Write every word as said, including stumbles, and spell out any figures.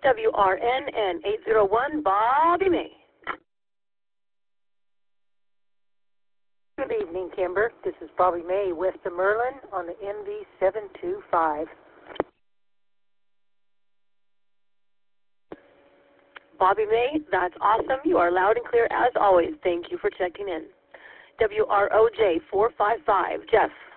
W R N N eight zero one, Bobby May. Good evening, Kimber. This is Bobby May, west of Merlin on the M V seven two five. Bobby May, that's awesome. You are loud and clear as always. Thank you for checking in. W R O J four five five, Jeff.